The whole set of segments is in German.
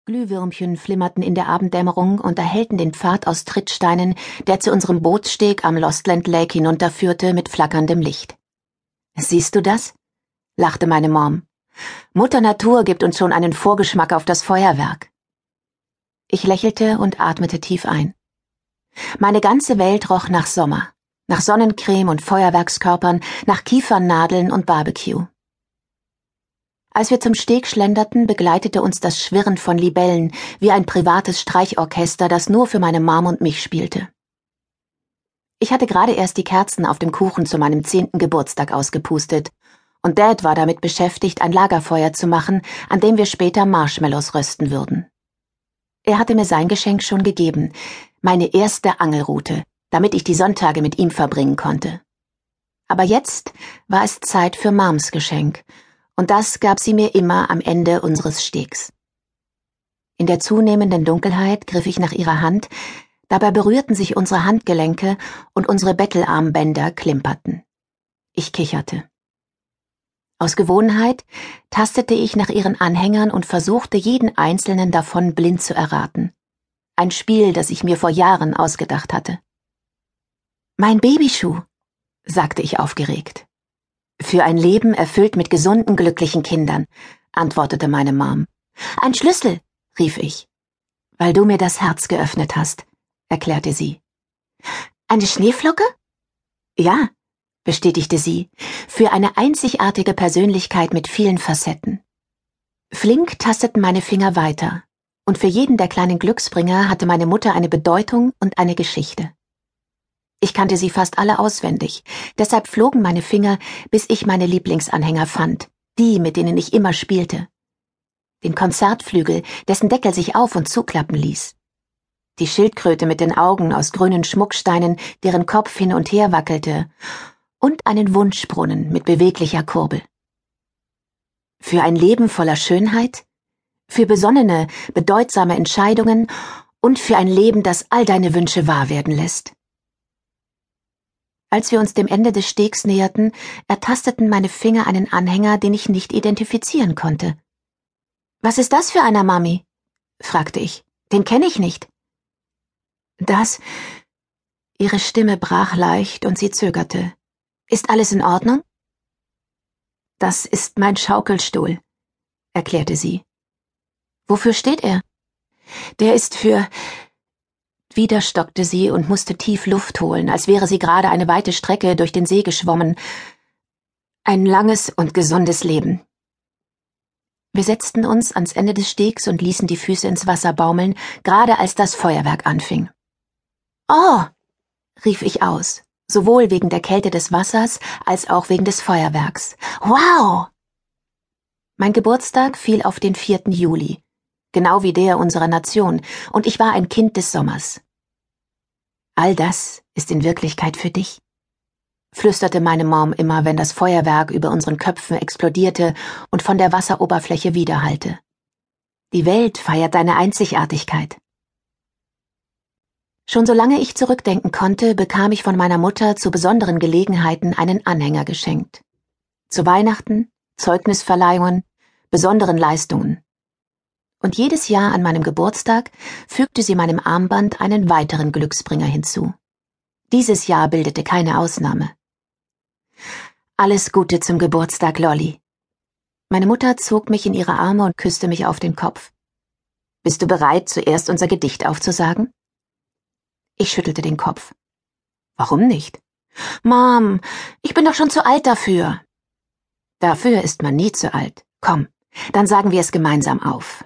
Glühwürmchen flimmerten in der Abenddämmerung und erhellten den Pfad aus Trittsteinen, der zu unserem Bootssteg am Lostland Lake hinunterführte, mit flackerndem Licht. »Siehst du das?« lachte meine Mom. »Mutter Natur gibt uns schon einen Vorgeschmack auf das Feuerwerk.« Ich lächelte und atmete tief ein. Meine ganze Welt roch nach Sommer, nach Sonnencreme und Feuerwerkskörpern, nach Kiefernadeln und Barbecue. Als wir zum Steg schlenderten, begleitete uns das Schwirren von Libellen wie ein privates Streichorchester, das nur für meine Mom und mich spielte. Ich hatte gerade erst die Kerzen auf dem Kuchen zu meinem 10. Geburtstag ausgepustet, und Dad war damit beschäftigt, ein Lagerfeuer zu machen, an dem wir später Marshmallows rösten würden. Er hatte mir sein Geschenk schon gegeben, meine erste Angelrute, damit ich die Sonntage mit ihm verbringen konnte. Aber jetzt war es Zeit für Moms Geschenk, und das gab sie mir immer am Ende unseres Stegs. In der zunehmenden Dunkelheit griff ich nach ihrer Hand, dabei berührten sich unsere Handgelenke und unsere Bettelarmbänder klimperten. Ich kicherte. Aus Gewohnheit tastete ich nach ihren Anhängern und versuchte, jeden einzelnen davon blind zu erraten. Ein Spiel, das ich mir vor Jahren ausgedacht hatte. »Mein Babyschuh«, sagte ich aufgeregt. »Für ein Leben erfüllt mit gesunden, glücklichen Kindern«, antwortete meine Mom. »Ein Schlüssel«, rief ich. »Weil du mir das Herz geöffnet hast«, erklärte sie. »Eine Schneeflocke?« »Ja«, bestätigte sie, »für eine einzigartige Persönlichkeit mit vielen Facetten.« Flink tasteten meine Finger weiter, und für jeden der kleinen Glücksbringer hatte meine Mutter eine Bedeutung und eine Geschichte. Ich kannte sie fast alle auswendig, deshalb flogen meine Finger, bis ich meine Lieblingsanhänger fand, die, mit denen ich immer spielte. Den Konzertflügel, dessen Deckel sich auf- und zuklappen ließ. Die Schildkröte mit den Augen aus grünen Schmucksteinen, deren Kopf hin und her wackelte, und einen Wunschbrunnen mit beweglicher Kurbel. Für ein Leben voller Schönheit, für besonnene, bedeutsame Entscheidungen und für ein Leben, das all deine Wünsche wahr werden lässt. Als wir uns dem Ende des Stegs näherten, ertasteten meine Finger einen Anhänger, den ich nicht identifizieren konnte. »Was ist das für einer, Mami?« fragte ich. »Den kenne ich nicht.« »Das...« Ihre Stimme brach leicht und sie zögerte. »Ist alles in Ordnung?« »Das ist mein Schaukelstuhl«, erklärte sie. »Wofür steht er?« »Der ist für...« Wieder stockte sie und musste tief Luft holen, als wäre sie gerade eine weite Strecke durch den See geschwommen. »Ein langes und gesundes Leben.« Wir setzten uns ans Ende des Stegs und ließen die Füße ins Wasser baumeln, gerade als das Feuerwerk anfing. »Oh«, rief ich aus, sowohl wegen der Kälte des Wassers als auch wegen des Feuerwerks. »Wow!« Mein Geburtstag fiel auf den 4. Juli, genau wie der unserer Nation, und ich war ein Kind des Sommers. »All das ist in Wirklichkeit für dich«, flüsterte meine Mom immer, wenn das Feuerwerk über unseren Köpfen explodierte und von der Wasseroberfläche widerhallte. »Die Welt feiert deine Einzigartigkeit.« Schon solange ich zurückdenken konnte, bekam ich von meiner Mutter zu besonderen Gelegenheiten einen Anhänger geschenkt. Zu Weihnachten, Zeugnisverleihungen, besonderen Leistungen. Und jedes Jahr an meinem Geburtstag fügte sie meinem Armband einen weiteren Glücksbringer hinzu. Dieses Jahr bildete keine Ausnahme. »Alles Gute zum Geburtstag, Lolly.« Meine Mutter zog mich in ihre Arme und küsste mich auf den Kopf. »Bist du bereit, zuerst unser Gedicht aufzusagen?« Ich schüttelte den Kopf. »Warum nicht?« »Mom, ich bin doch schon zu alt dafür.« »Dafür ist man nie zu alt. Komm, dann sagen wir es gemeinsam auf.«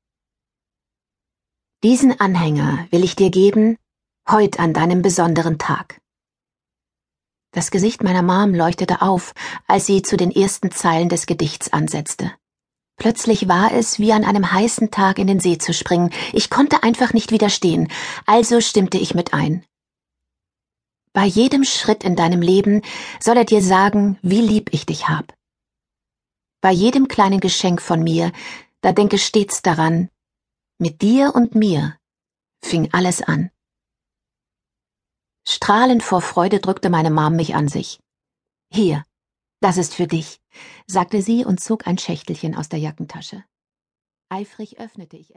»Diesen Anhänger will ich dir geben, heut an deinem besonderen Tag.« Das Gesicht meiner Mom leuchtete auf, als sie zu den ersten Zeilen des Gedichts ansetzte. Plötzlich war es, wie an einem heißen Tag in den See zu springen. Ich konnte einfach nicht widerstehen, also stimmte ich mit ein. Bei jedem Schritt in deinem Leben soll er dir sagen, wie lieb ich dich hab. Bei jedem kleinen Geschenk von mir, da denke stets daran, mit dir und mir fing alles an. Strahlend vor Freude drückte meine Mom mich an sich. »Hier, das ist für dich«, sagte sie und zog ein Schächtelchen aus der Jackentasche. Eifrig öffnete ich es.